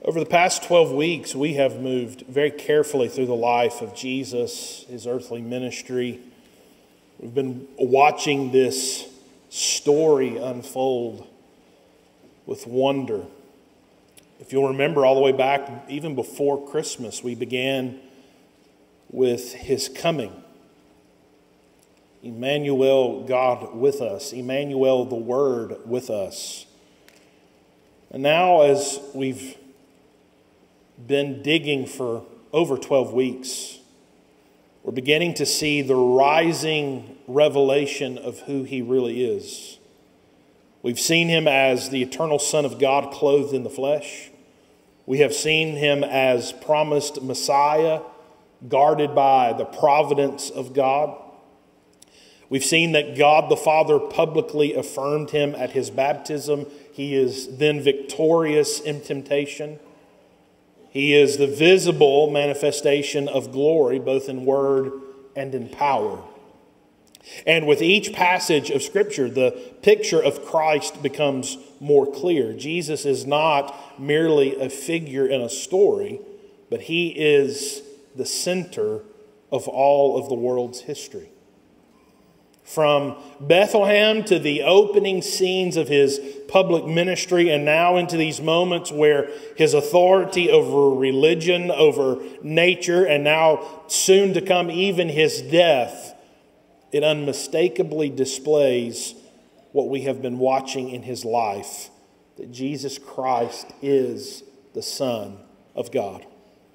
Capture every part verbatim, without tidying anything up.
Over the past twelve weeks, we have moved very carefully through the life of Jesus, his earthly ministry. We've been watching this story unfold with wonder. If you'll remember, all the way back, even before Christmas, we began with his coming. Emmanuel, God with us. Emmanuel, the Word with us. And now, as we've been digging for over twelve weeks, we're beginning to see the rising revelation of who he really is. We've seen him as the eternal Son of God clothed in the flesh. We have seen him as promised Messiah, guarded by the providence of God. We've seen that God the Father publicly affirmed him at his baptism. He is then victorious in temptation. He is the visible manifestation of glory, both in word and in power. And with each passage of Scripture, the picture of Christ becomes more clear. Jesus is not merely a figure in a story, but he is the center of all of the world's history. From Bethlehem to the opening scenes of his public ministry, and now into these moments where his authority over religion, over nature, and now soon to come even his death, it unmistakably displays what we have been watching in his life, that Jesus Christ is the Son of God.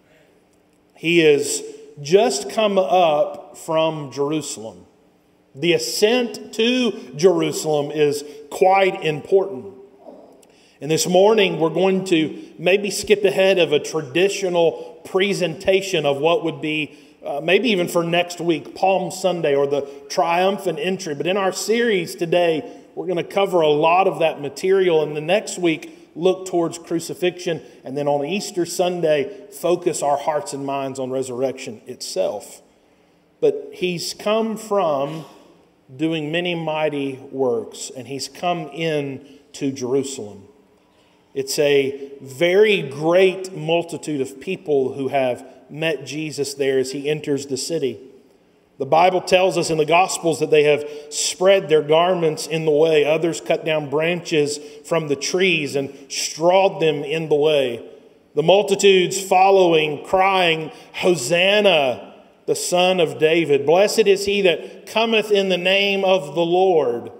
He is just come up from Jerusalem. The ascent to Jerusalem is quite important. And this morning we're going to maybe skip ahead of a traditional presentation of what would be, uh, maybe even for next week, Palm Sunday or the triumphant entry. But in our series today, we're going to cover a lot of that material. And the next week, look towards crucifixion. And then on Easter Sunday, focus our hearts and minds on resurrection itself. But he's come from doing many mighty works, and he's come in to Jerusalem. It's a very great multitude of people who have met Jesus there as he enters the city. The Bible tells us in the Gospels that they have spread their garments in the way. Others cut down branches from the trees and strawed them in the way. The multitudes following, crying, "Hosanna, the Son of David. Blessed is he that cometh in the name of the Lord.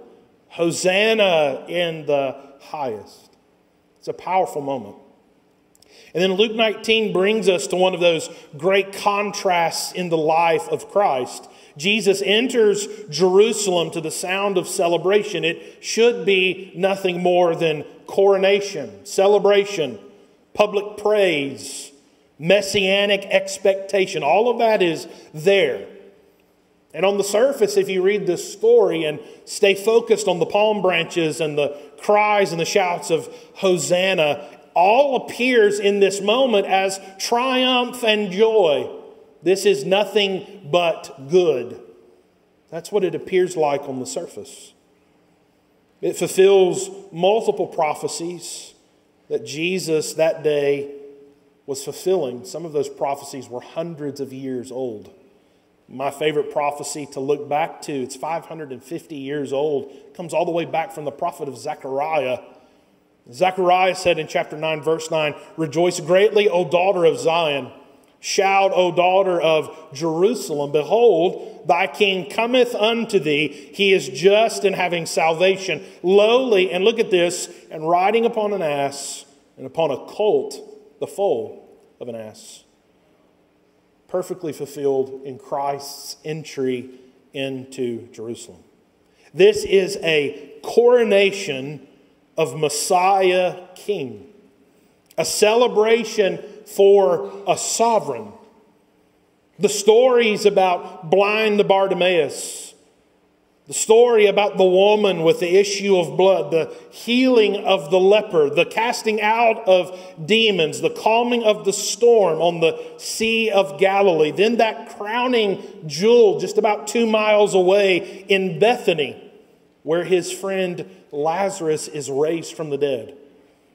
Hosanna in the highest." It's a powerful moment. And then Luke nineteen brings us to one of those great contrasts in the life of Christ. Jesus enters Jerusalem to the sound of celebration. It should be nothing more than coronation, celebration, public praise, messianic expectation. All of that is there. And on the surface, if you read this story and stay focused on the palm branches and the cries and the shouts of Hosanna, all appears in this moment as triumph and joy. This is nothing but good. That's what it appears like on the surface. It fulfills multiple prophecies that Jesus that day was fulfilling. Some of those prophecies were hundreds of years old. My favorite prophecy to look back to, it's five hundred fifty years old. It comes all the way back from the prophet of Zechariah. Zechariah said in chapter nine, verse nine, "Rejoice greatly, O daughter of Zion. Shout, O daughter of Jerusalem. Behold, thy king cometh unto thee. He is just and having salvation, lowly," and look at this, "and riding upon an ass, and upon a colt, the foal of an ass." Perfectly fulfilled in Christ's entry into Jerusalem. This is a coronation of Messiah King. A celebration for a sovereign. The stories about blind Bartimaeus. The story about the woman with the issue of blood, the healing of the leper, the casting out of demons, the calming of the storm on the Sea of Galilee. Then that crowning jewel just about two miles away in Bethany, where his friend Lazarus is raised from the dead.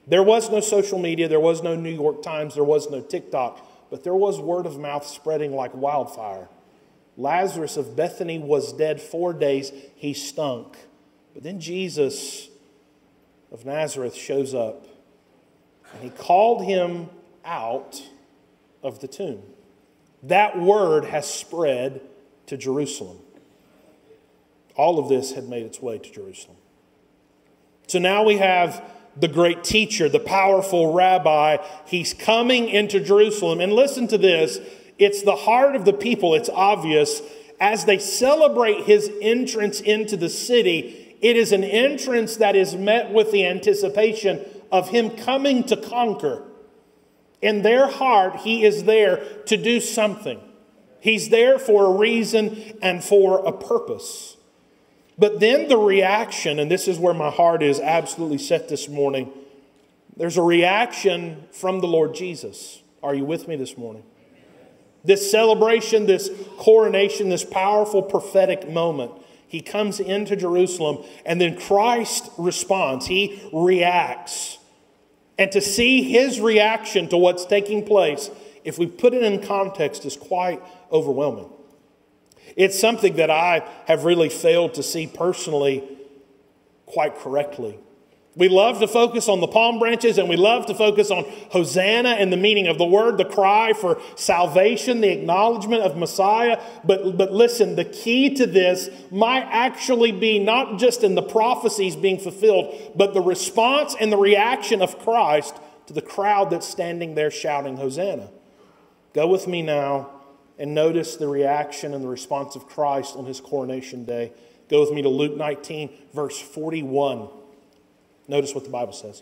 There was no social media, there was no New York Times, there was no TikTok, but there was word of mouth spreading like wildfire. Lazarus of Bethany was dead four days. He stunk. But then Jesus of Nazareth shows up, and he called him out of the tomb. That word has spread to Jerusalem. All of this had made its way to Jerusalem. So now we have the great teacher, the powerful rabbi. He's coming into Jerusalem. And listen to this. It's the heart of the people. It's obvious. As they celebrate his entrance into the city, it is an entrance that is met with the anticipation of him coming to conquer. In their heart, he is there to do something. He's there for a reason and for a purpose. But then the reaction, and this is where my heart is absolutely set this morning. There's a reaction from the Lord Jesus. Are you with me this morning? This celebration, this coronation, this powerful prophetic moment. He comes into Jerusalem, and then Christ responds. He reacts. And to see his reaction to what's taking place, if we put it in context, is quite overwhelming. It's something that I have really failed to see personally quite correctly. We love to focus on the palm branches, and we love to focus on Hosanna and the meaning of the word, the cry for salvation, the acknowledgement of Messiah. But, but listen, the key to this might actually be not just in the prophecies being fulfilled, but the response and the reaction of Christ to the crowd that's standing there shouting Hosanna. Go with me now and notice the reaction and the response of Christ on his coronation day. Go with me to Luke nineteen, verse forty-one. Notice what the Bible says.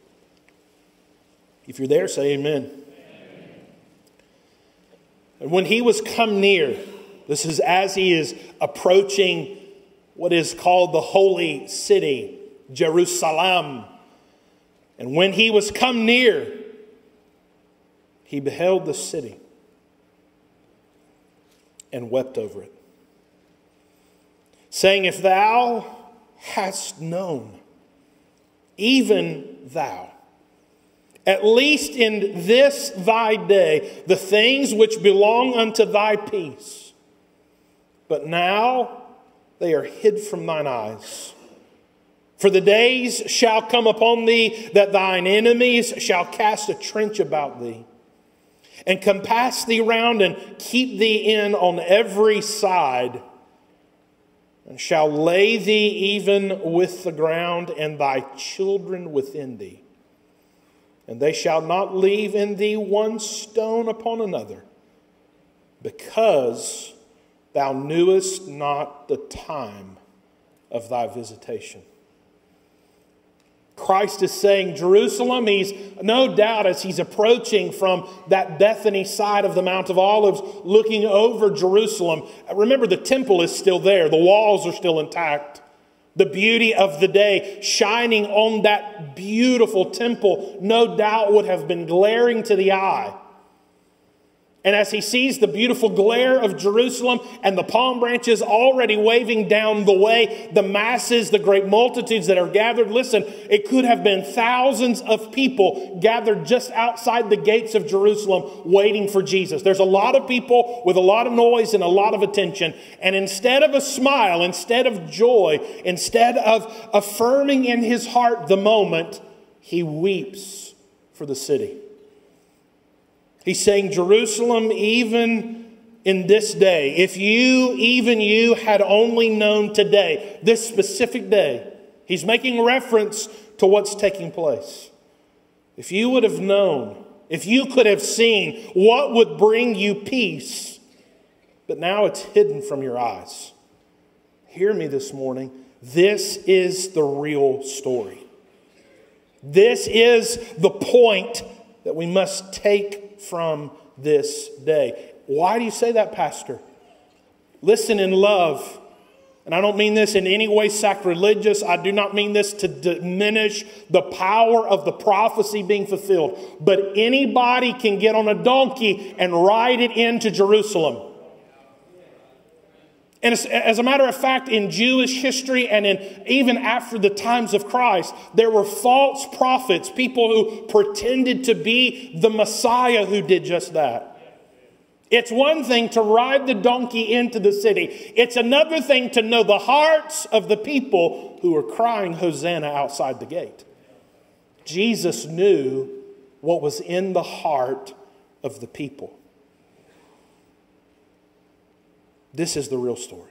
If you're there, say amen. Amen. And when he was come near, this is as he is approaching what is called the holy city, Jerusalem. And when he was come near, he beheld the city and wept over it, saying, if thou hadst known, even thou, at least in this thy day, the things which belong unto thy peace, but now they are hid from thine eyes. For the days shall come upon thee that thine enemies shall cast a trench about thee, and compass thee round and keep thee in on every side, and shall lay thee even with the ground, and thy children within thee. And they shall not leave in thee one stone upon another, because thou knewest not the time of thy visitation. Christ is saying, Jerusalem, he's no doubt as he's approaching from that Bethany side of the Mount of Olives, looking over Jerusalem. Remember, the temple is still there. The walls are still intact. The beauty of the day shining on that beautiful temple no doubt would have been glaring to the eye. And as he sees the beautiful glare of Jerusalem and the palm branches already waving down the way, the masses, the great multitudes that are gathered, listen, it could have been thousands of people gathered just outside the gates of Jerusalem waiting for Jesus. There's a lot of people with a lot of noise and a lot of attention. And instead of a smile, instead of joy, instead of affirming in his heart the moment, he weeps for the city. He's saying, Jerusalem, even in this day, if you, even you, had only known today, this specific day, he's making reference to what's taking place. If you would have known, if you could have seen what would bring you peace, but now it's hidden from your eyes. Hear me this morning. This is the real story. This is the point that we must take from this day. Why do you say that, Pastor? Listen in love. And I don't mean this in any way sacrilegious. I do not mean this to diminish the power of the prophecy being fulfilled. But anybody can get on a donkey and ride it into Jerusalem. And as, as a matter of fact, in Jewish history and in even after the times of Christ, there were false prophets, people who pretended to be the Messiah who did just that. It's one thing to ride the donkey into the city. It's another thing to know the hearts of the people who were crying Hosanna outside the gate. Jesus knew what was in the heart of the people. This is the real story.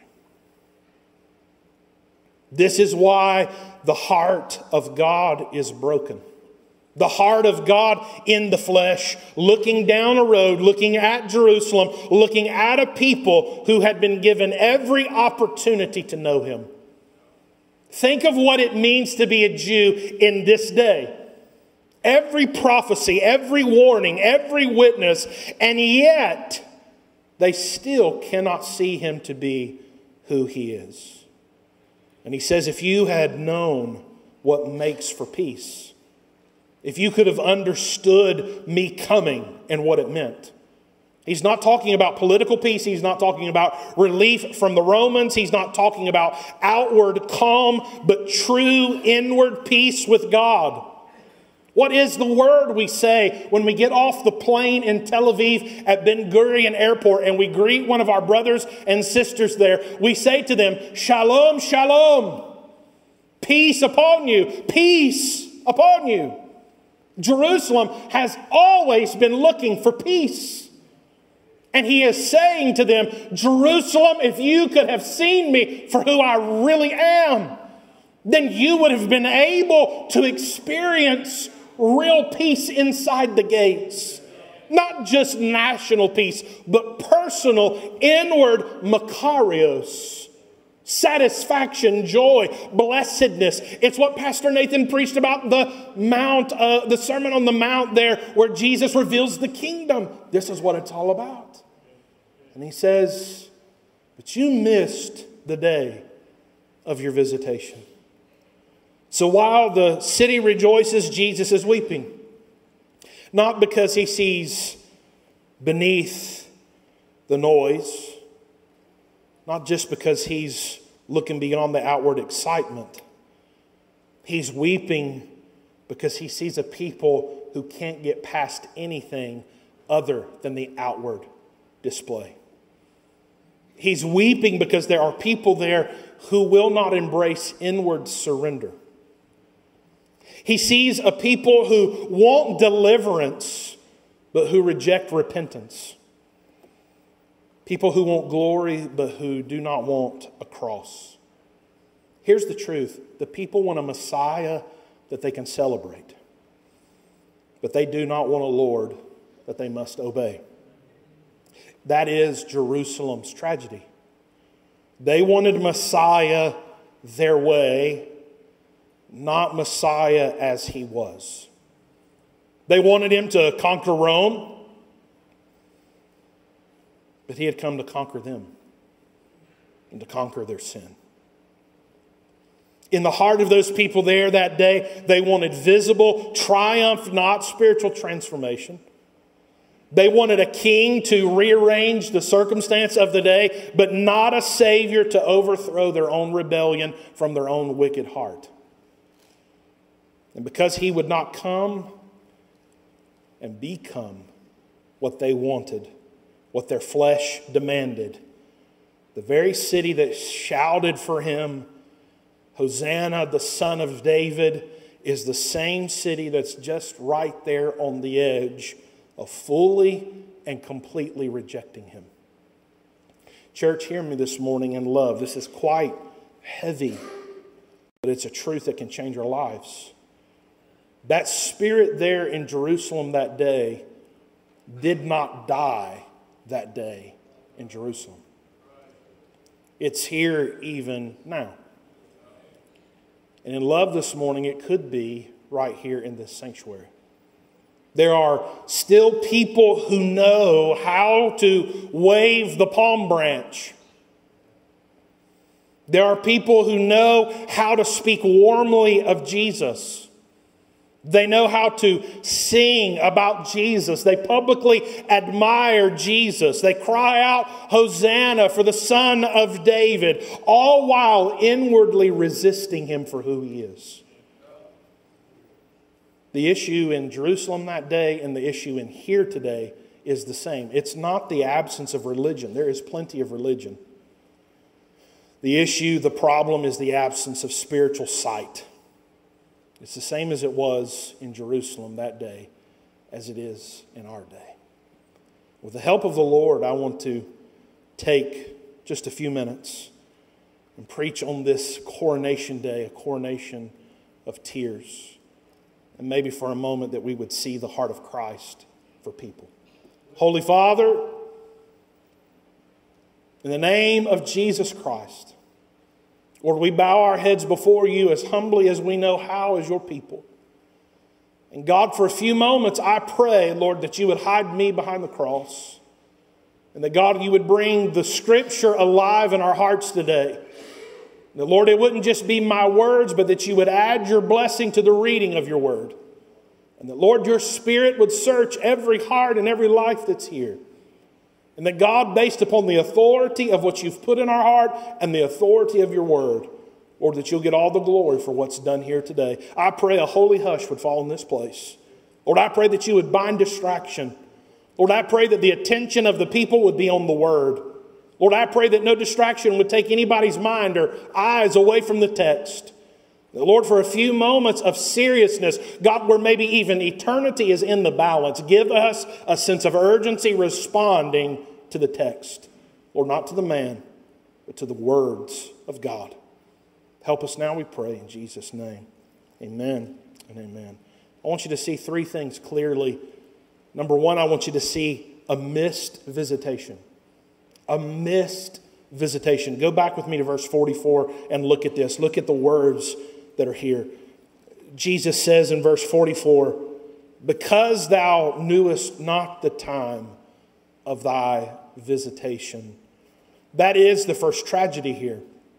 This is why the heart of God is broken. The heart of God in the flesh, looking down a road, looking at Jerusalem, looking at a people who had been given every opportunity to know him. Think of what it means to be a Jew in this day. Every prophecy, every warning, every witness, and yet they still cannot see him to be who he is. And he says, if you had known what makes for peace, if you could have understood me coming and what it meant. He's not talking about political peace. He's not talking about relief from the Romans. He's not talking about outward calm, but true inward peace with God. What is the word we say when we get off the plane in Tel Aviv at Ben Gurion Airport and we greet one of our brothers and sisters there? We say to them, Shalom, Shalom. Peace upon you. Peace upon you. Jerusalem has always been looking for peace. And he is saying to them, Jerusalem, if you could have seen me for who I really am, then you would have been able to experience real peace inside the gates. Not just national peace, but personal, inward makarios. Satisfaction, joy, blessedness. It's what Pastor Nathan preached about the Mount, uh, the Sermon on the Mount there, where Jesus reveals the kingdom. This is what it's all about. And he says, but you missed the day of your visitation. So while the city rejoices, Jesus is weeping. Not because he sees beneath the noise, not just because he's looking beyond the outward excitement. He's weeping because he sees a people who can't get past anything other than the outward display. He's weeping because there are people there who will not embrace inward surrender. He sees a people who want deliverance, but who reject repentance. People who want glory, but who do not want a cross. Here's the truth. The people want a Messiah that they can celebrate. But they do not want a Lord that they must obey. That is Jerusalem's tragedy. They wanted Messiah their way, not Messiah as he was. They wanted him to conquer Rome, but he had come to conquer them and to conquer their sin. In the heart of those people there that day, they wanted visible triumph, not spiritual transformation. They wanted a king to rearrange the circumstance of the day, but not a savior to overthrow their own rebellion from their own wicked heart. And because he would not come and become what they wanted, what their flesh demanded, the very city that shouted for him, Hosanna, the Son of David, is the same city that's just right there on the edge of fully and completely rejecting him. Church, hear me this morning in love. This is quite heavy, but it's a truth that can change our lives. That spirit there in Jerusalem that day did not die that day in Jerusalem. It's here even now. And in love this morning, it could be right here in this sanctuary. There are still people who know how to wave the palm branch. There are people who know how to speak warmly of Jesus. They know how to sing about Jesus. They publicly admire Jesus. They cry out, Hosanna for the Son of David, all while inwardly resisting him for who he is. The issue in Jerusalem that day and the issue in here today is the same. It's not the absence of religion. There is plenty of religion. The issue, the problem is the absence of spiritual sight. It's the same as it was in Jerusalem that day as it is in our day. With the help of the Lord, I want to take just a few minutes and preach on this coronation day, a coronation of tears. And maybe for a moment that we would see the heart of Christ for people. Holy Father, in the name of Jesus Christ, Lord, we bow our heads before you as humbly as we know how as your people. And God, for a few moments, I pray, Lord, that you would hide me behind the cross. And that, God, you would bring the Scripture alive in our hearts today. That, Lord, it wouldn't just be my words, but that you would add your blessing to the reading of your word. And that, Lord, your Spirit would search every heart and every life that's here. And that, God, based upon the authority of what you've put in our heart and the authority of your word, Lord, that you'll get all the glory for what's done here today. I pray a holy hush would fall in this place. Lord, I pray that you would bind distraction. Lord, I pray that the attention of the people would be on the word. Lord, I pray that no distraction would take anybody's mind or eyes away from the text. Lord, for a few moments of seriousness, God, where maybe even eternity is in the balance, give us a sense of urgency responding to the text. Lord, not to the man, but to the words of God. Help us now, we pray, in Jesus' name. Amen and amen. I want you to see three things clearly. Number one, I want you to see a missed visitation. A missed visitation. Go back with me to verse forty-four and look at this. Look at the words that are here. Jesus says in verse forty-four, because thou knewest not the time of thy visitation. That is the first tragedy here.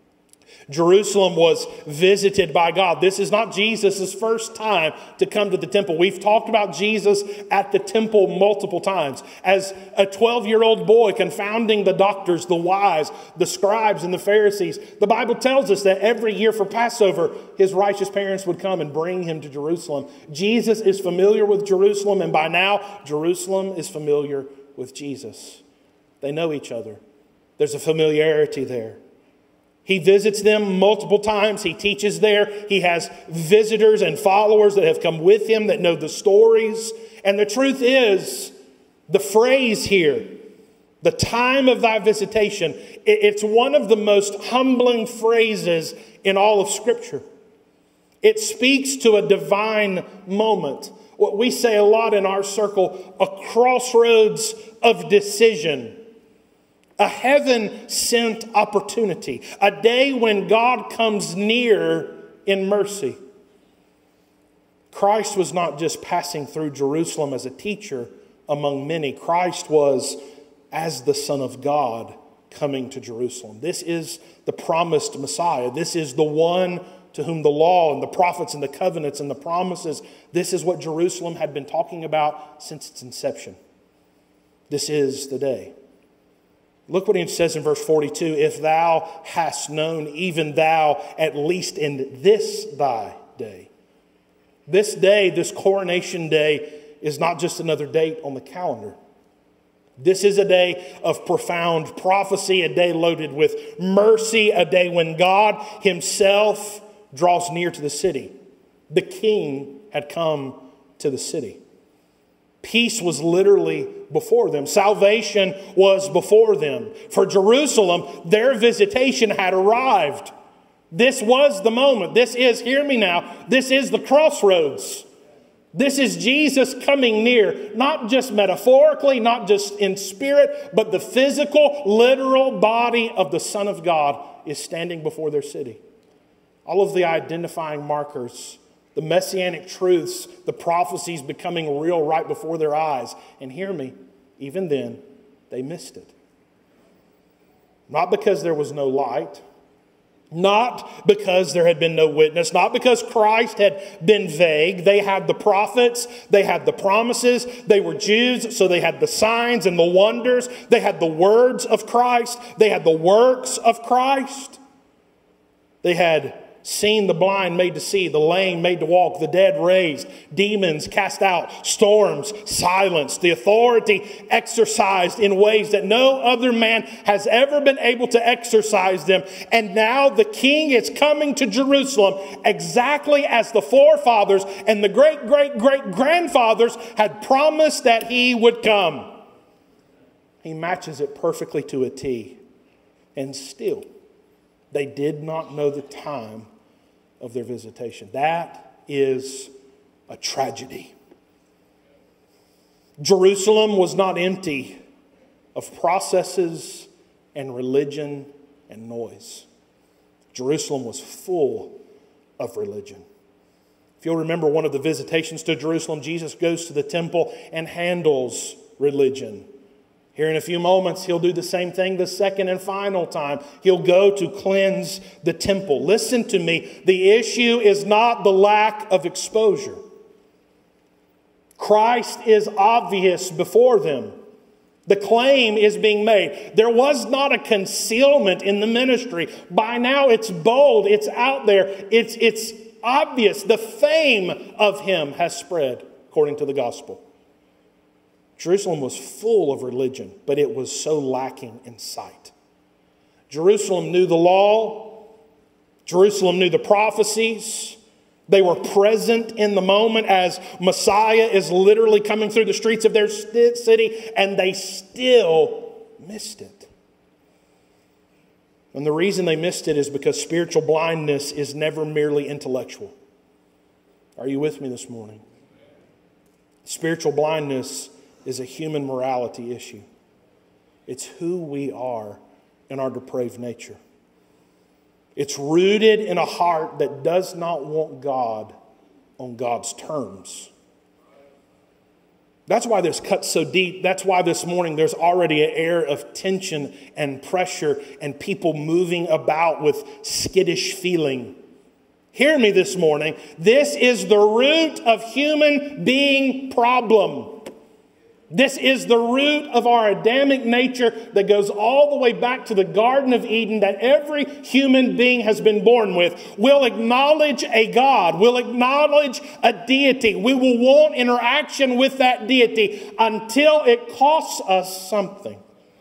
Jerusalem was visited by God. This is not Jesus' first time to come to the temple. We've talked about Jesus at the temple multiple times. As a twelve-year-old boy confounding the doctors, the wise, the scribes, and the Pharisees. The Bible tells us that every year for Passover, his righteous parents would come and bring him to Jerusalem. Jesus is familiar with Jerusalem, and by now, Jerusalem is familiar with Jesus. They know each other. There's a familiarity there. He visits them multiple times. He teaches there. He has visitors and followers that have come with him that know the stories. And the truth is, the phrase here, the time of thy visitation, it's one of the most humbling phrases in all of Scripture. It speaks to a divine moment. What we say a lot in our circle, a crossroads of decision. A heaven-sent opportunity. A day when God comes near in mercy. Christ was not just passing through Jerusalem as a teacher among many. Christ was, as the Son of God, coming to Jerusalem. This is the promised Messiah. This is the one to whom the law and the prophets and the covenants and the promises, this is what Jerusalem had been talking about since its inception. This is the day. Look what he says in verse forty-two. If thou hast known, even thou, at least in this thy day. This day, this coronation day, is not just another date on the calendar. This is a day of profound prophecy, a day loaded with mercy, a day when God himself draws near to the city. The king had come to the city. Peace was literally before them. Salvation was before them. For Jerusalem, their visitation had arrived. This was the moment. This is, hear me now, this is the crossroads. This is Jesus coming near, not just metaphorically, not just in spirit, but the physical, literal body of the Son of God is standing before their city. All of the identifying markers, the messianic truths, the prophecies becoming real right before their eyes. And hear me, even then, they missed it. Not because there was no light, Not because there had been no witness, not because Christ had been vague. They had the prophets, they had the promises, they were Jews, so they had the signs and the wonders, they had the words of Christ, they had the works of Christ. They had seen the blind made to see, the lame made to walk, the dead raised, demons cast out, storms silenced, the authority exercised in ways that no other man has ever been able to exercise them. And now the king is coming to Jerusalem exactly as the forefathers and the great, great, great grandfathers had promised that he would come. He matches it perfectly to a T. And still, they did not know the time of their visitation. That is a tragedy. Jerusalem was not empty of processes and religion and noise. Jerusalem was full of religion. If you'll remember one of the visitations to Jerusalem, Jesus goes to the temple and handles religion. Here in a few moments, he'll do the same thing the second and final time. He'll go to cleanse the temple. Listen to me. The issue is not the lack of exposure. Christ is obvious before them. The claim is being made. There was not a concealment in the ministry. By now, it's bold. It's out there. It's, it's obvious. The fame of him has spread, according to the gospel. Jerusalem was full of religion, but it was so lacking in sight. Jerusalem knew the law. Jerusalem knew the prophecies. They were present in the moment as Messiah is literally coming through the streets of their city, and they still missed it. And the reason they missed it is because spiritual blindness is never merely intellectual. Are you with me this morning? Spiritual blindness is a human morality issue. It's who we are in our depraved nature. It's rooted in a heart that does not want God on God's terms. That's why this cuts so deep. That's why this morning there's already an air of tension and pressure and people moving about with skittish feeling. Hear me this morning. This is the root of human being problem. This is the root of our Adamic nature that goes all the way back to the Garden of Eden that every human being has been born with. We'll acknowledge a God. We'll acknowledge a deity. We will want interaction with that deity until it costs us something.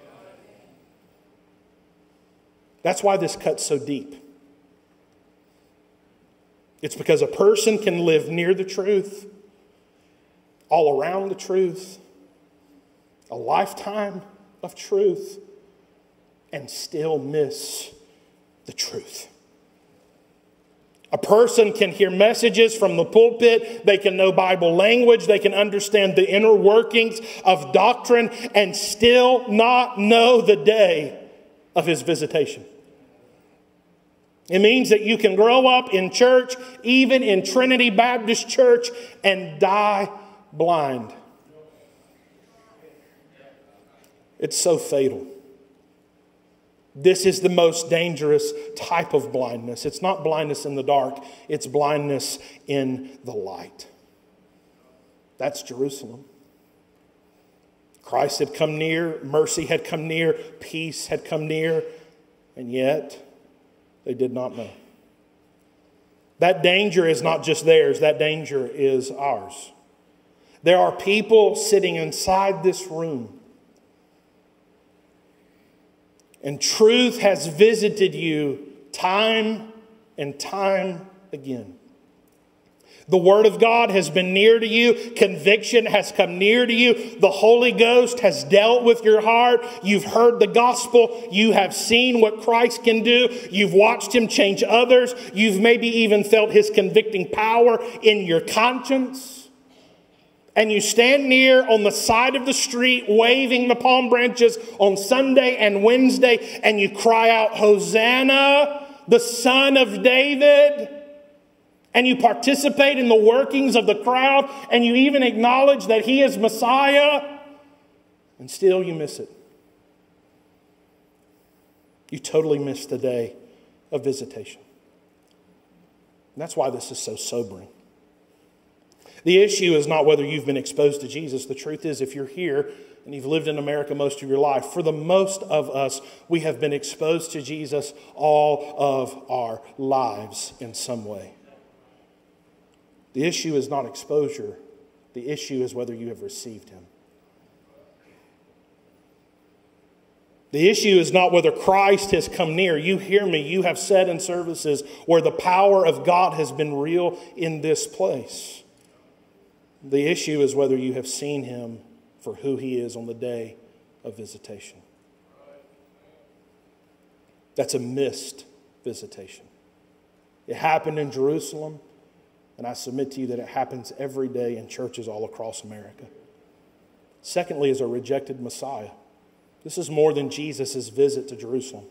That's why this cuts so deep. It's because a person can live near the truth, all around the truth, a lifetime of truth, and still miss the truth. A person can hear messages from the pulpit, they can know Bible language, they can understand the inner workings of doctrine, and still not know the day of his visitation. It means that you can grow up in church, even in Trinity Baptist Church, and die blind. It's so fatal. This is the most dangerous type of blindness. It's not blindness in the dark. It's blindness in the light. That's Jerusalem. Christ had come near. Mercy had come near. Peace had come near. And yet, they did not know. That danger is not just theirs. That danger is ours. There are people sitting inside this room, and truth has visited you time and time again. The Word of God has been near to you. Conviction has come near to you. The Holy Ghost has dealt with your heart. You've heard the gospel. You have seen what Christ can do. You've watched Him change others. You've maybe even felt His convicting power in your conscience. And you stand near on the side of the street waving the palm branches on Sunday and Wednesday, and you cry out, "Hosanna, the Son of David." And you participate in the workings of the crowd, and you even acknowledge that He is Messiah, and still you miss it. You totally miss the day of visitation. And that's why this is so sobering. The issue is not whether you've been exposed to Jesus. The truth is, if you're here and you've lived in America most of your life, for the most of us, we have been exposed to Jesus all of our lives in some way. The issue is not exposure. The issue is whether you have received him. The issue is not whether Christ has come near. You hear me. You have said in services where the power of God has been real in this place. The issue is whether you have seen him for who he is on the day of visitation. That's a missed visitation. It happened in Jerusalem, and I submit to you that it happens every day in churches all across America. Secondly, is a rejected Messiah. This is more than Jesus' visit to Jerusalem.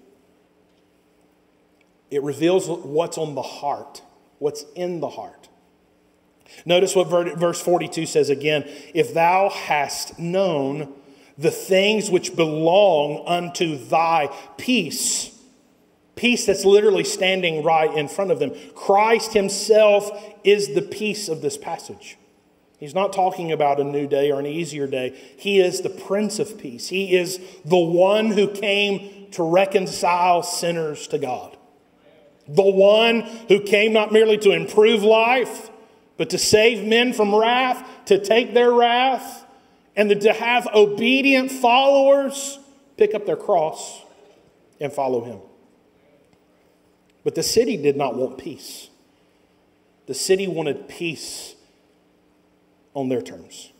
It reveals what's on the heart, what's in the heart. Notice what verse forty-two says again. If thou hast known the things which belong unto thy peace. Peace that's literally standing right in front of them. Christ himself is the peace of this passage. He's not talking about a new day or an easier day. He is the Prince of Peace. He is the one who came to reconcile sinners to God. The one who came not merely to improve life, but to save men from wrath, to take their wrath, and to have obedient followers pick up their cross and follow him. But the city did not want peace. The city wanted peace on their terms.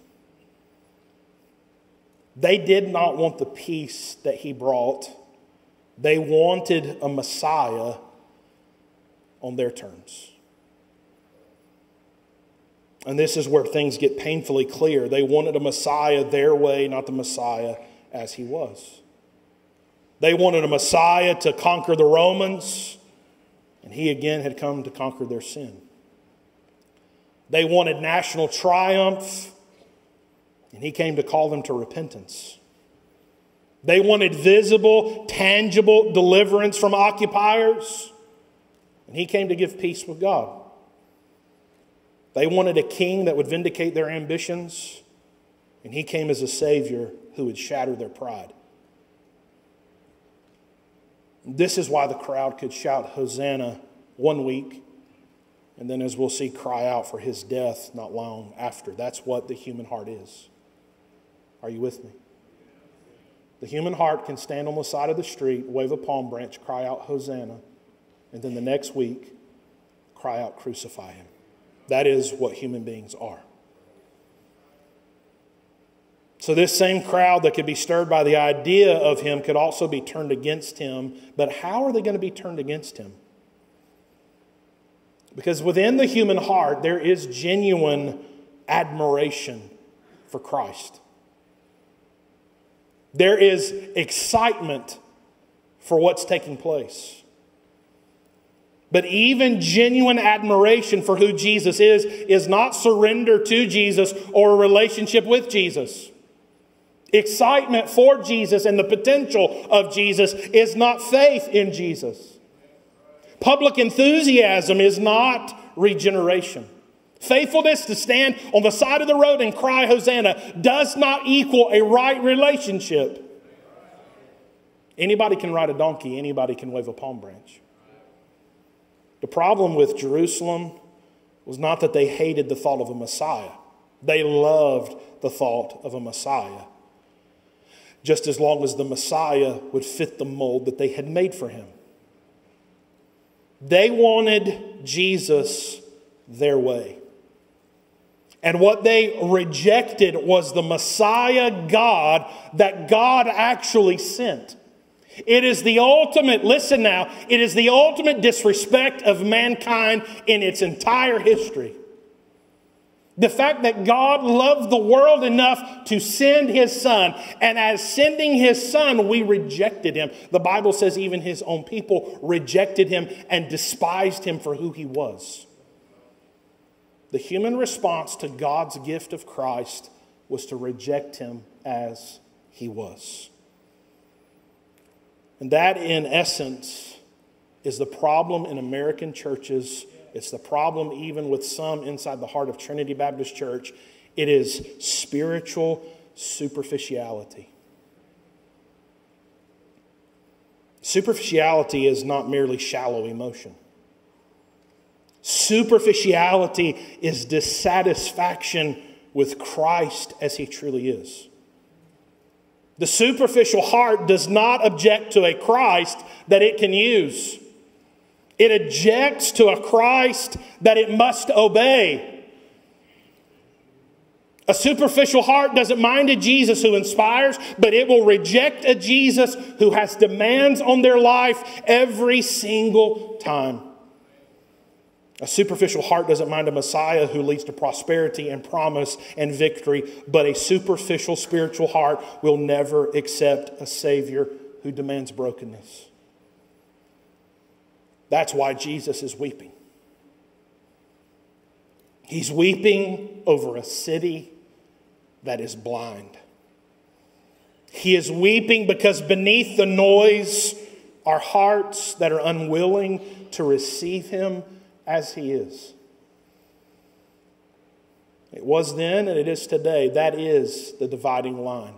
They did not want the peace that he brought. They wanted a Messiah on their terms. And this is where things get painfully clear. They wanted a Messiah their way, not the Messiah as he was. They wanted a Messiah to conquer the Romans, and he again had come to conquer their sin. They wanted national triumph, and he came to call them to repentance. They wanted visible, tangible deliverance from occupiers, and he came to give peace with God. They wanted a king that would vindicate their ambitions, and he came as a Savior who would shatter their pride. This is why the crowd could shout Hosanna one week, and then, as we'll see, cry out for his death not long after. That's what the human heart is. Are you with me? The human heart can stand on the side of the street, wave a palm branch, cry out Hosanna, and then the next week cry out crucify him. That is what human beings are. So this same crowd that could be stirred by the idea of him could also be turned against him. But how are they going to be turned against him? Because within the human heart, there is genuine admiration for Christ. There is excitement for what's taking place. But even genuine admiration for who Jesus is, is not surrender to Jesus or a relationship with Jesus. Excitement for Jesus and the potential of Jesus is not faith in Jesus. Public enthusiasm is not regeneration. Faithfulness to stand on the side of the road and cry Hosanna does not equal a right relationship. Anybody can ride a donkey. Anybody can wave a palm branch. The problem with Jerusalem was not that they hated the thought of a Messiah. They loved the thought of a Messiah, just as long as the Messiah would fit the mold that they had made for him. They wanted Jesus their way. And what they rejected was the Messiah God that God actually sent. It is the ultimate, listen now, it is the ultimate disrespect of mankind in its entire history. The fact that God loved the world enough to send his son, and as sending his son, we rejected him. The Bible says even his own people rejected him and despised him for who he was. The human response to God's gift of Christ was to reject him as he was. And that, in essence, is the problem in American churches. It's the problem even with some inside the heart of Trinity Baptist Church. It is spiritual superficiality. Superficiality is not merely shallow emotion. Superficiality is dissatisfaction with Christ as He truly is. The superficial heart does not object to a Christ that it can use. It objects to a Christ that it must obey. A superficial heart doesn't mind a Jesus who inspires, but it will reject a Jesus who has demands on their life every single time. A superficial heart doesn't mind a Messiah who leads to prosperity and promise and victory, but a superficial spiritual heart will never accept a Savior who demands brokenness. That's why Jesus is weeping. He's weeping over a city that is blind. He is weeping because beneath the noise are hearts that are unwilling to receive Him as He is. It was then and it is today. That is the dividing line.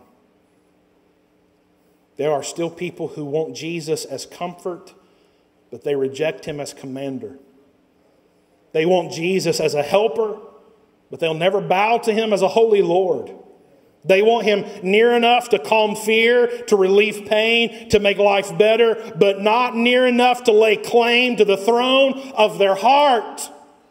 There are still people who want Jesus as comfort, but they reject Him as commander. They want Jesus as a helper, but they'll never bow to Him as a holy Lord. They want Him near enough to calm fear, to relieve pain, to make life better, but not near enough to lay claim to the throne of their heart.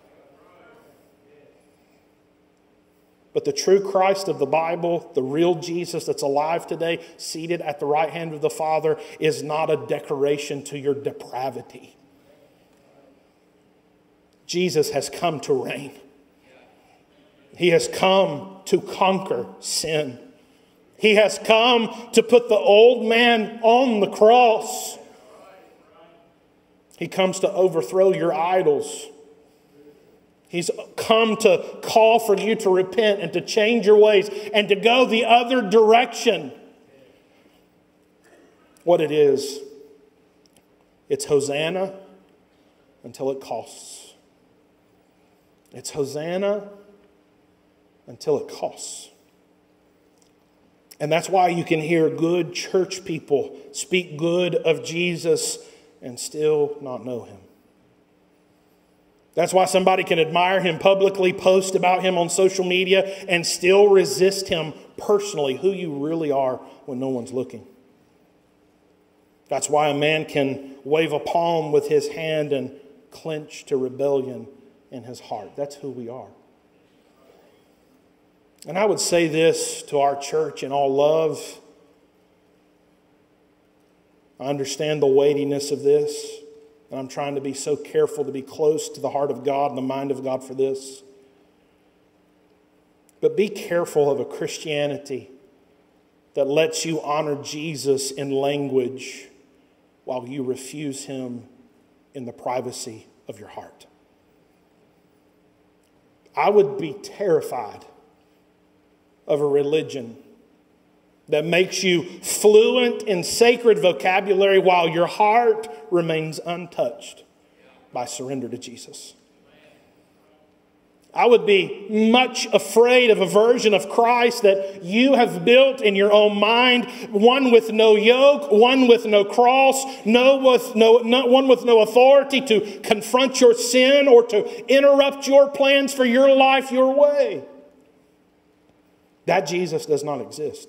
But the true Christ of the Bible, the real Jesus that's alive today, seated at the right hand of the Father, is not a decoration to your depravity. Jesus has come to reign. He has come to conquer sin. He has come to put the old man on the cross. He comes to overthrow your idols. He's come to call for you to repent and to change your ways and to go the other direction. What it is, it's Hosanna until it costs. It's Hosanna until it costs. And that's why you can hear good church people speak good of Jesus and still not know Him. That's why somebody can admire Him publicly, post about Him on social media, and still resist Him personally, who you really are when no one's looking. That's why a man can wave a palm with his hand and clench to rebellion in his heart. That's who we are. And I would say this to our church in all love. I understand the weightiness of this, and I'm trying to be so careful to be close to the heart of God and the mind of God for this. But be careful of a Christianity that lets you honor Jesus in language while you refuse Him in the privacy of your heart. I would be terrified of a religion that makes you fluent in sacred vocabulary while your heart remains untouched by surrender to Jesus. I would be much afraid of a version of Christ that you have built in your own mind, one with no yoke, one with no cross, no with no, no one with no authority to confront your sin or to interrupt your plans for your life your way. That Jesus does not exist.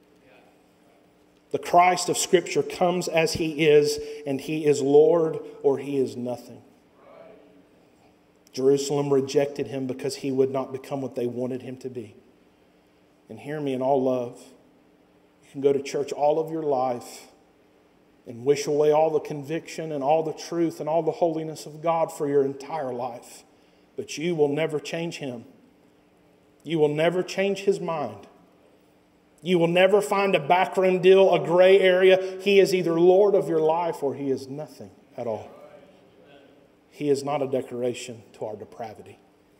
The Christ of Scripture comes as He is, and He is Lord or He is nothing. Jerusalem rejected Him because He would not become what they wanted Him to be. And hear me in all love. You can go to church all of your life and wish away all the conviction and all the truth and all the holiness of God for your entire life. But you will never change Him. You will never change His mind. You will never find a backroom deal, a gray area. He is either Lord of your life or He is nothing at all. He is not a decoration to our depravity.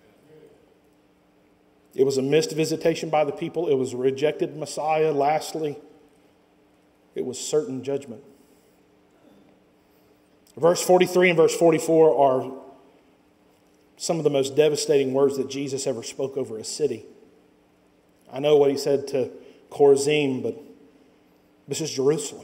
It was a missed visitation by the people. It was a rejected Messiah. Lastly, it was certain judgment. Verse forty-three and verse forty-four are some of the most devastating words that Jesus ever spoke over a city. I know what he said to Chorazin, but this is Jerusalem.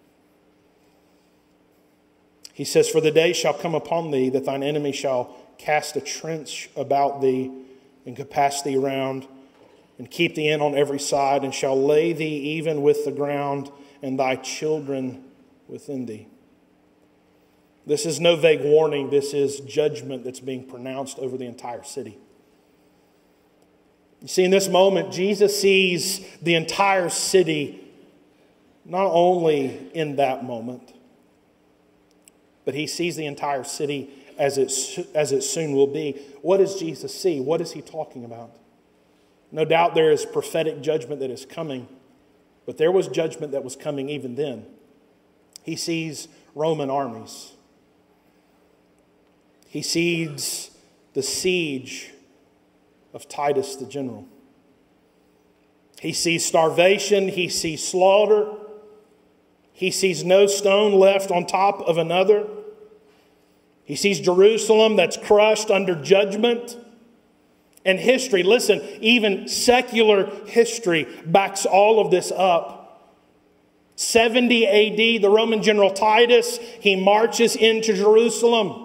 He says, "For the day shall come upon thee that thine enemy shall cast a trench about thee and compass thee around and keep thee in on every side and shall lay thee even with the ground and thy children within thee." This is no vague warning. This is judgment that's being pronounced over the entire city. You see, in this moment, Jesus sees the entire city not only in that moment, but he sees the entire city as it, as it soon will be. What does Jesus see? What is he talking about? No doubt there is prophetic judgment that is coming, but there was judgment that was coming even then. He sees Roman armies. He sees the siege of Titus the general. He sees starvation. He sees slaughter. He sees no stone left on top of another. He sees Jerusalem that's crushed under judgment. And history, listen, even secular history backs all of this up. seventy A D, the Roman general Titus, he marches into Jerusalem.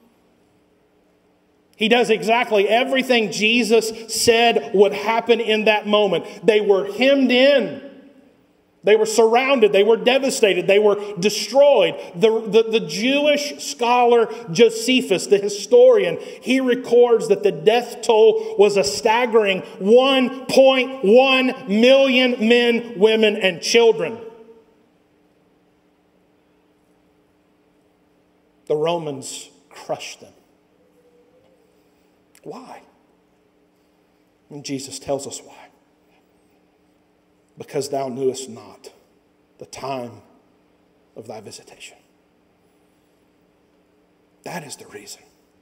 He does exactly everything Jesus said would happen in that moment. They were hemmed in. They were surrounded. They were devastated. They were destroyed. The, the, the Jewish scholar Josephus, the historian, he records that the death toll was a staggering one point one million men, women, and children. The Romans crushed them. Why? And Jesus tells us why. Because thou knewest not the time of thy visitation. That is the reason.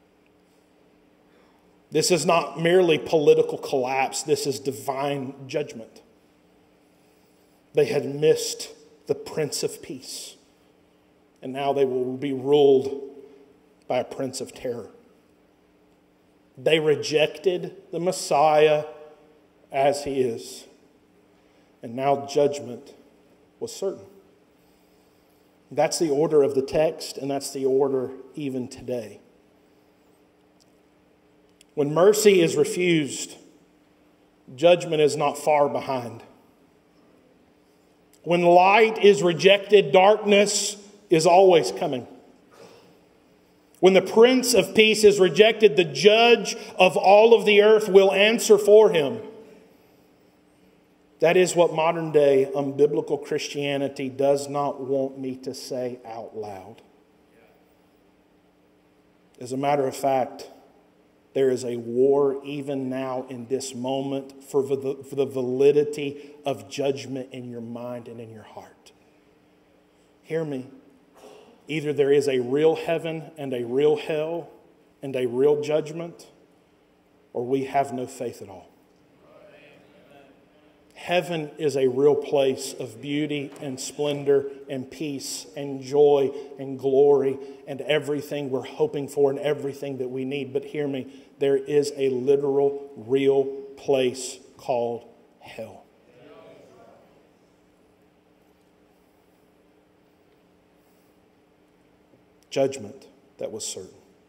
This is not merely political collapse. This is divine judgment. They had missed the Prince of Peace. And now they will be ruled by a prince of terror. They rejected the Messiah as he is. And now judgment was certain. That's the order of the text, and that's the order even today. When mercy is refused, judgment is not far behind. When light is rejected, darkness is always coming. When the Prince of Peace is rejected, the judge of all of the earth will answer for him. That is what modern day unbiblical Christianity does not want me to say out loud. As a matter of fact, there is a war even now in this moment for the, for the validity of judgment in your mind and in your heart. Hear me. Either there is a real heaven and a real hell and a real judgment, or we have no faith at all. Heaven is a real place of beauty and splendor and peace and joy and glory and everything we're hoping for and everything that we need. But hear me, there is a literal, real place called hell. Judgment that was certain.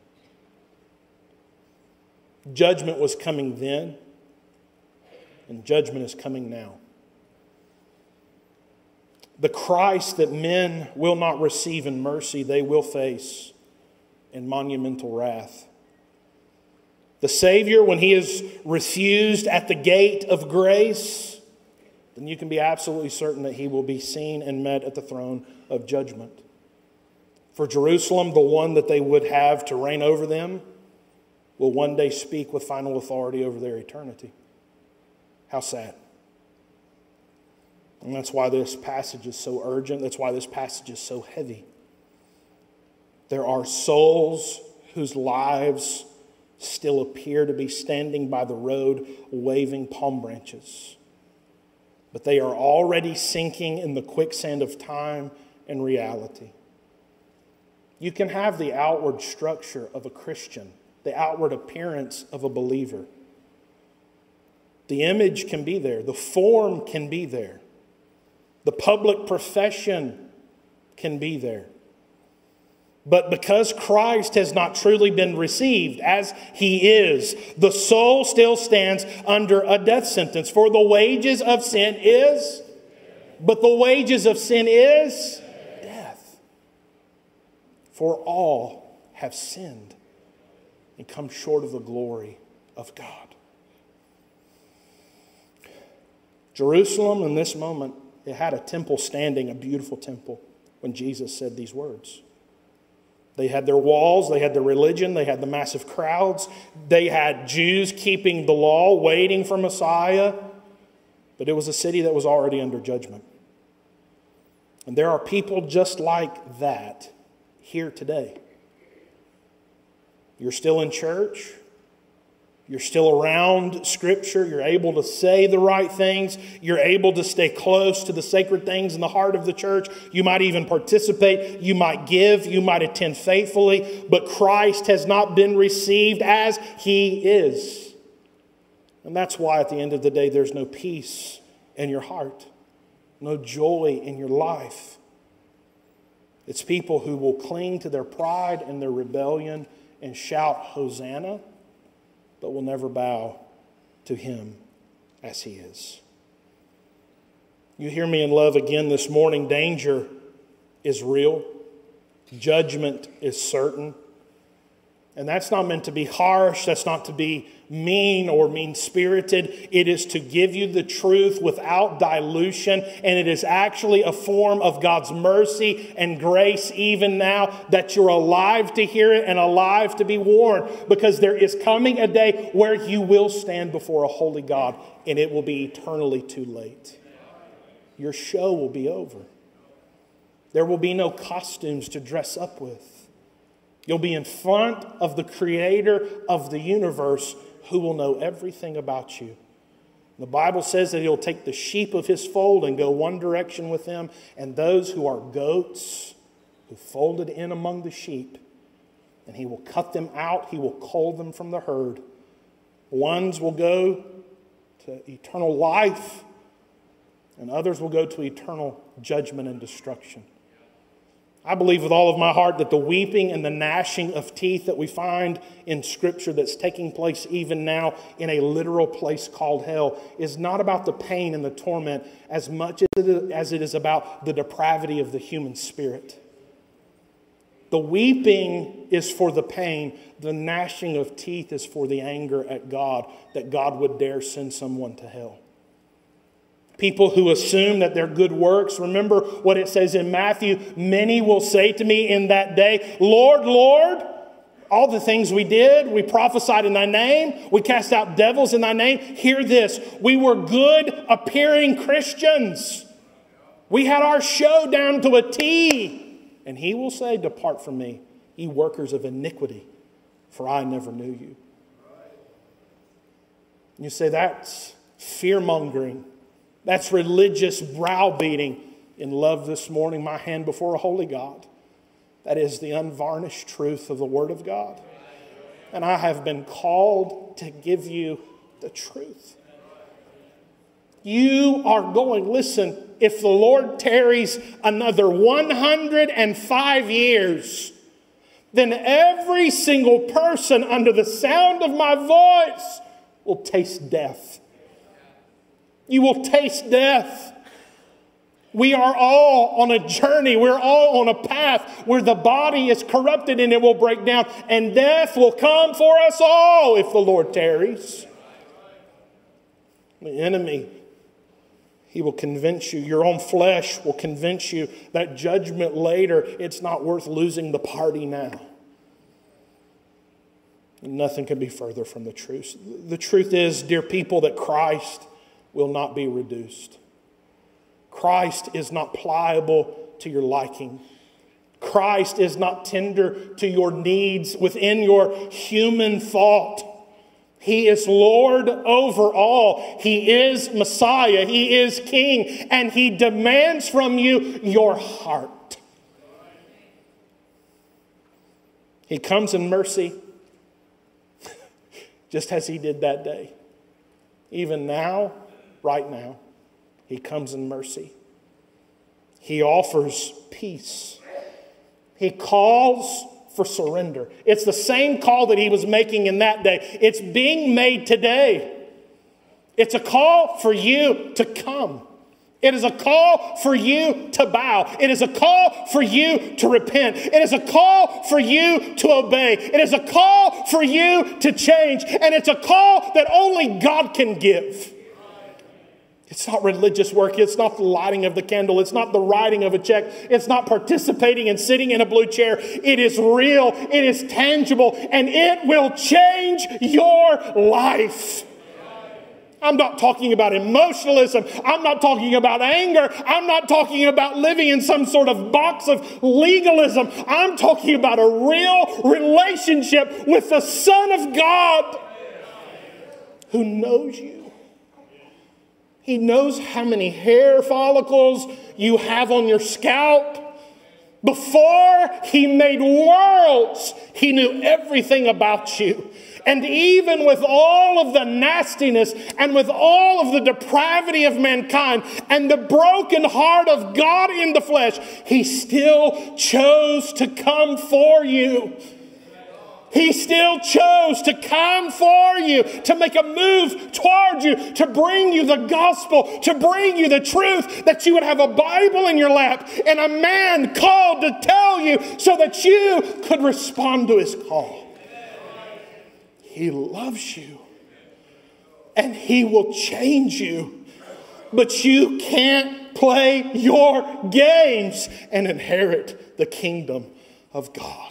Judgment was coming then, and judgment is coming now. The Christ that men will not receive in mercy, they will face in monumental wrath. The Savior, when he is refused at the gate of grace, then you can be absolutely certain that he will be seen and met at the throne of judgment. For Jerusalem, the one that they would have to reign over them, will one day speak with final authority over their eternity. How sad. And that's why this passage is so urgent. That's why this passage is so heavy. There are souls whose lives still appear to be standing by the road waving palm branches. But they are already sinking in the quicksand of time and reality. You can have the outward structure of a Christian, the outward appearance of a believer. The image can be there. The form can be there. The public profession can be there. But because Christ has not truly been received as he is, the soul still stands under a death sentence. For the wages of sin is, but the wages of sin is death. For all have sinned and come short of the glory of God. Jerusalem in this moment, it had a temple standing, a beautiful temple, when Jesus said these words. They had their walls, they had their religion, they had the massive crowds, they had Jews keeping the law, waiting for Messiah, but it was a city that was already under judgment. And there are people just like that here today. You're still in church, you're still around Scripture, you're able to say the right things, you're able to stay close to the sacred things in the heart of the church, you might even participate, you might give, you might attend faithfully, but Christ has not been received as he is. And that's why at the end of the day there's no peace in your heart, no joy in your life. It's people who will cling to their pride and their rebellion and shout Hosanna, but will never bow to him as he is. You hear me in love again this morning. Danger is real. Judgment is certain. And that's not meant to be harsh. That's not to be mean or mean-spirited. It is to give you the truth without dilution. And it is actually a form of God's mercy and grace even now that you're alive to hear it and alive to be warned. Because there is coming a day where you will stand before a holy God and it will be eternally too late. Your show will be over. There will be no costumes to dress up with. You'll be in front of the Creator of the universe who will know everything about you. The Bible says that he'll take the sheep of his fold and go one direction with them, and those who are goats, who folded in among the sheep, and he will cut them out, he will cull them from the herd. Ones will go to eternal life, and others will go to eternal judgment and destruction. I believe with all of my heart that the weeping and the gnashing of teeth that we find in Scripture that's taking place even now in a literal place called hell is not about the pain and the torment as much as it is about the depravity of the human spirit. The weeping is for the pain. The gnashing of teeth is for the anger at God that God would dare send someone to hell. People who assume that their good works, remember what it says in Matthew, many will say to me in that day, Lord, Lord, all the things we did, we prophesied in thy name, we cast out devils in thy name. Hear this, we were good appearing Christians. We had our show down to a T. And he will say, depart from me, ye workers of iniquity, for I never knew you. You say that's fear-mongering. That's religious browbeating. In love this morning, my hand before a holy God. That is the unvarnished truth of the Word of God. And I have been called to give you the truth. You are going, listen, if the Lord tarries another one hundred five years, then every single person under the sound of my voice will taste death. You will taste death. We are all on a journey. We're all on a path where the body is corrupted and it will break down. And death will come for us all if the Lord tarries. The enemy, he will convince you. Your own flesh will convince you that judgment later, it's not worth losing the party now. Nothing can be further from the truth. The truth is, dear people, that Christ will not be reduced. Christ is not pliable to your liking. Christ is not tender to your needs within your human thought. He is Lord over all. He is Messiah. He is King. And he demands from you your heart. He comes in mercy, just as he did that day. Even now, right now, he comes in mercy. He offers peace. He calls for surrender. It's the same call that he was making in that day. It's being made today. It's a call for you to come. It is a call for you to bow. It is a call for you to repent. It is a call for you to obey. It is a call for you to change. And it's a call that only God can give. It's not religious work. It's not the lighting of the candle. It's not the writing of a check. It's not participating and sitting in a blue chair. It is real. It is tangible. And it will change your life. I'm not talking about emotionalism. I'm not talking about anger. I'm not talking about living in some sort of box of legalism. I'm talking about a real relationship with the Son of God who knows you. He knows how many hair follicles you have on your scalp. Before he made worlds, he knew everything about you. And even with all of the nastiness and with all of the depravity of mankind and the broken heart of God in the flesh, he still chose to come for you. He still chose to come for you, to make a move toward you, to bring you the gospel, to bring you the truth, that you would have a Bible in your lap and a man called to tell you so that you could respond to his call. He loves you and he will change you, but you can't play your games and inherit the kingdom of God.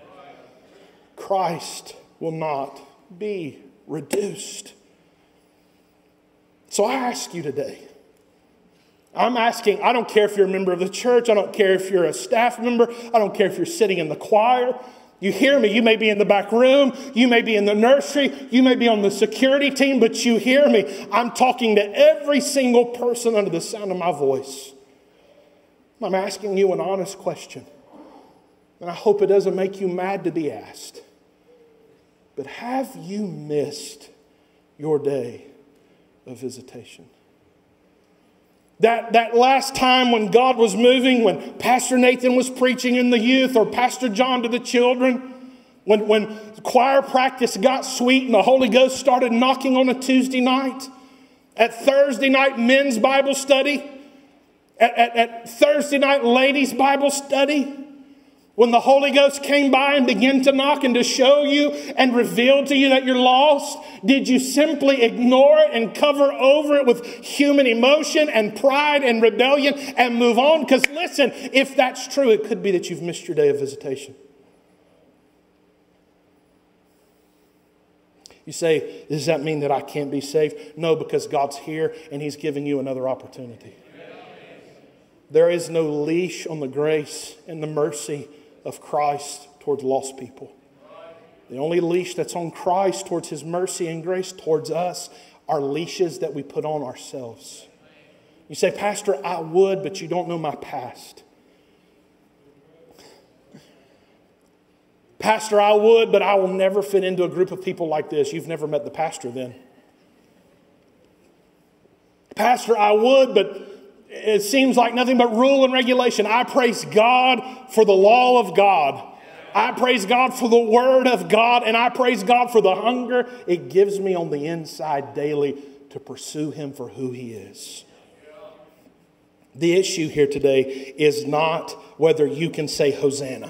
Christ will not be reduced. So I ask you today, I'm asking, I don't care if you're a member of the church, I don't care if you're a staff member, I don't care if you're sitting in the choir. You hear me, you may be in the back room, you may be in the nursery, you may be on the security team, but you hear me. I'm talking to every single person under the sound of my voice. I'm asking you an honest question, and I hope it doesn't make you mad to be asked. But have you missed your day of visitation? That, that last time when God was moving, when Pastor Nathan was preaching in the youth or Pastor John to the children, when, when choir practice got sweet and the Holy Ghost started knocking on a Tuesday night, at Thursday night men's Bible study, at, at, at Thursday night ladies' Bible study, when the Holy Ghost came by and began to knock and to show you and reveal to you that you're lost, did you simply ignore it and cover over it with human emotion and pride and rebellion and move on? Because listen, if that's true, it could be that you've missed your day of visitation. You say, does that mean that I can't be saved? No, because God's here and he's giving you another opportunity. There is no leash on the grace and the mercy of Christ towards lost people. The only leash that's on Christ towards his mercy and grace towards us are leashes that we put on ourselves. You say, Pastor, I would, but you don't know my past. Pastor, I would, but I will never fit into a group of people like this. You've never met the pastor then. Pastor, I would, but it seems like nothing but rule and regulation. I praise God for the law of God. I praise God for the word of God. And I praise God for the hunger it gives me on the inside daily to pursue him for who he is. The issue here today is not whether you can say Hosanna.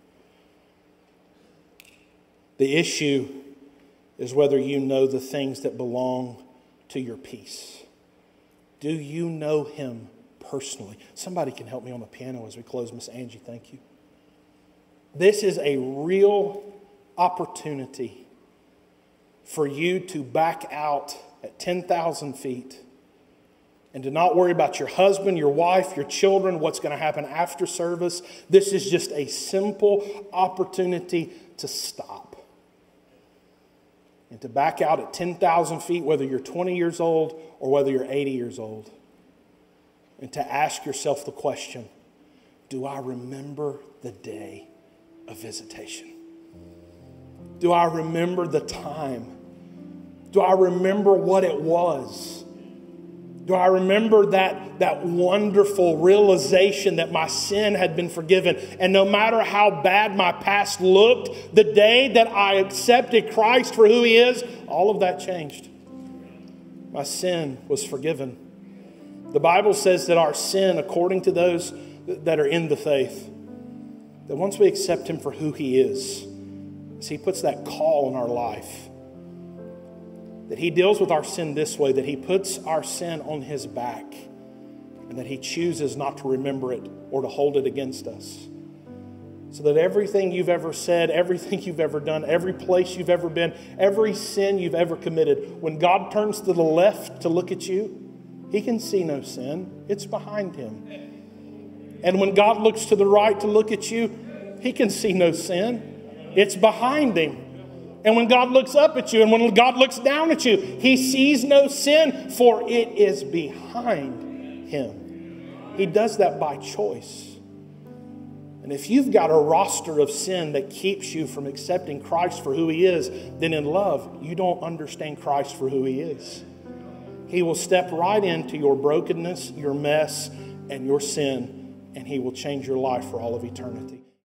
The issue is whether you know the things that belong to your peace. Do you know him personally? Somebody can help me on the piano as we close. Miss Angie, thank you. This is a real opportunity for you to back out at ten thousand feet and to not worry about your husband, your wife, your children, what's going to happen after service. This is just a simple opportunity to stop and to back out at ten thousand feet, whether you're twenty years old or whether you're eighty years old, and to ask yourself the question, do I remember the day of visitation? Do I remember the time? Do I remember what it was? Do I remember that, that wonderful realization that my sin had been forgiven? And no matter how bad my past looked, the day that I accepted Christ for who He is, all of that changed. My sin was forgiven. The Bible says that our sin, according to those that are in the faith, that once we accept Him for who He is, as He puts that call in our life, that He deals with our sin this way, that He puts our sin on His back, and that He chooses not to remember it or to hold it against us. So that everything you've ever said, everything you've ever done, every place you've ever been, every sin you've ever committed, when God turns to the left to look at you, He can see no sin. It's behind Him. And when God looks to the right to look at you, He can see no sin. It's behind Him. And when God looks up at you and when God looks down at you, He sees no sin, for it is behind Him. He does that by choice. And if you've got a roster of sin that keeps you from accepting Christ for who He is, then in love, you don't understand Christ for who He is. He will step right into your brokenness, your mess, and your sin, and He will change your life for all of eternity.